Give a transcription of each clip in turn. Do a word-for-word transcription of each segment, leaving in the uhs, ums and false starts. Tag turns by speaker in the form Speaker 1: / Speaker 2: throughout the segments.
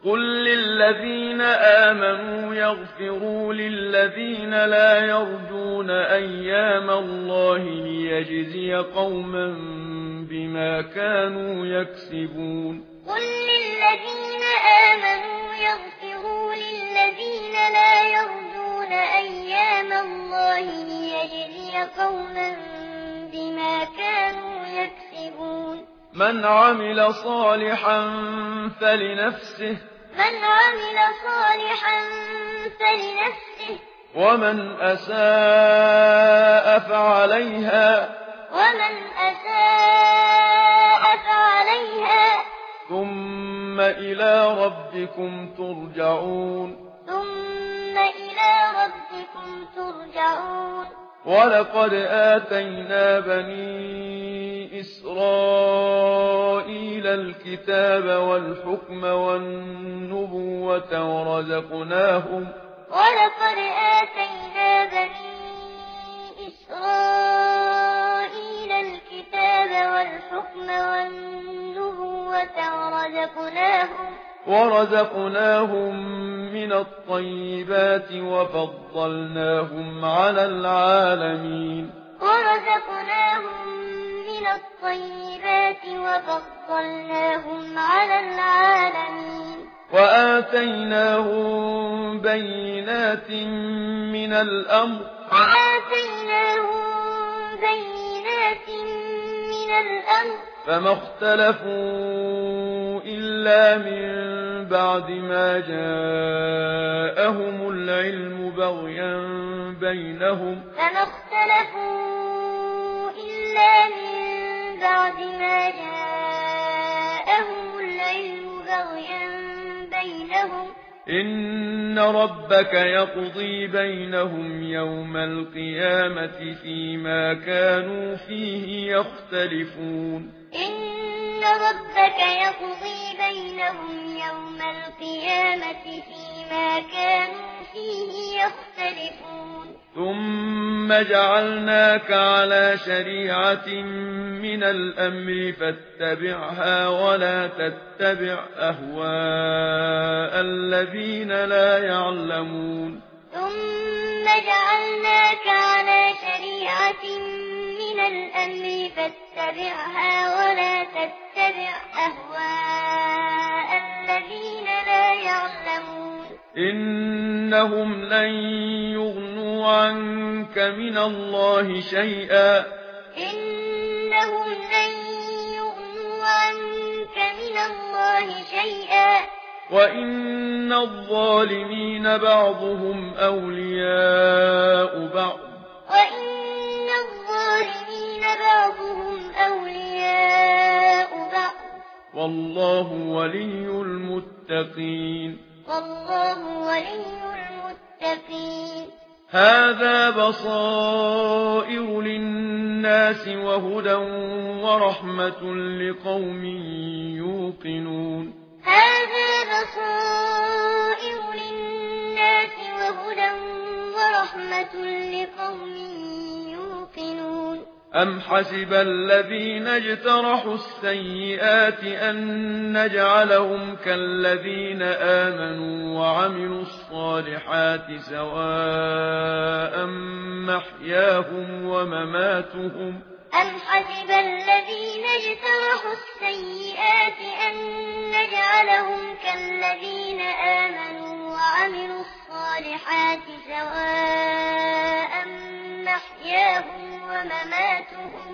Speaker 1: قل للذين آمنوا يغفروا للذين لا يرجون أيام الله ليجزي قوما بما كانوا يكسبون
Speaker 2: قل للذين آمنوا يغفروا للذين لا يرجون أيام الله ليجزي قوما بما كانوا يكسبون
Speaker 1: من عمل صالحا فلنفسه
Speaker 2: من عمل صالحا فلنفسه
Speaker 1: ومن أساء فعليها
Speaker 2: ومن أساء فعليها
Speaker 1: ثم إلى ربكم ترجعون
Speaker 2: ثم إلى ربكم ترجعون
Speaker 1: ولقد آتينا بني إسرائيل الكتاب والحكم والنبوة ورزقناهم
Speaker 2: ولقد آتينا بني إسرائيل الكتاب والحكم والنبوة ورزقناهم
Speaker 1: ورزقناهم من الطيبات وفضلناهم على العالمين
Speaker 2: ورزقناهم من الطيبات وفضلناهم على العالمين
Speaker 1: وآتيناهم بينات من الأمر
Speaker 2: وآتيناهم بينات من الأمر
Speaker 1: فما اختلفوا إلا من بعد ما جاءهم العلم بغيا بينهم
Speaker 2: فما اختلفوا إلا من بعد ما جاءهم العلم بغيا بينهم
Speaker 1: إن ربك يقضي بينهم يوم القيامة فيما كانوا فيه يختلفون
Speaker 2: إن ربك يقضي بينهم يوم القيامة فيما كانوا فيه يختلفون
Speaker 1: ثم جعلناك على شريعة من الأمر فاتبعها ولا تتبع أهواء الذين لا يعلمون
Speaker 2: ثم جعلناك على شريعة من الأمر فاتبعها ولا تتبع أهواء الذين لا يعلمون
Speaker 1: إنهم لن يغنوا عنك من الله شيئا
Speaker 2: إنهم لن يغنوا عنك من الله شيئا
Speaker 1: وإن الظالمين بعضهم أولياء بعض
Speaker 2: وإن الظالمين بعضهم أولياء بعض
Speaker 1: والله ولي المتقين
Speaker 2: والله ولي المتقين
Speaker 1: هذا بصائر للناس وهدى ورحمة لقوم يوقنون
Speaker 2: هذا بصائر للناس وهدى ورحمة لقوم يوقنون
Speaker 1: أم حسب الذين اجترحوا السيئات أن نجعلهم كالذين آمنوا وعملوا الصالحات سواء محياهم ومماتهم
Speaker 2: أم حسب الذين اجترحوا السيئات أن نجعلهم كالذين آمنوا وعملوا الصالحات سواء محياهم ومماتهم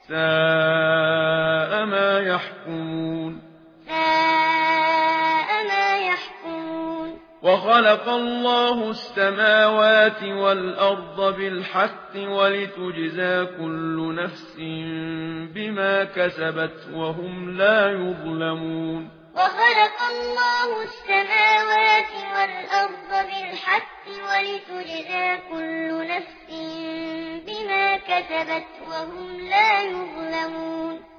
Speaker 1: ساء ما يحكمون
Speaker 2: ساء ما يحكمون
Speaker 1: وخلق الله السماوات والأرض بالحق ولتجزى كل نفس بما كسبت وهم لا يظلمون
Speaker 2: وخلق الله السماوات والأرض بالحق ولتجزى كل نفس بما كسبت وهم لا يظلمون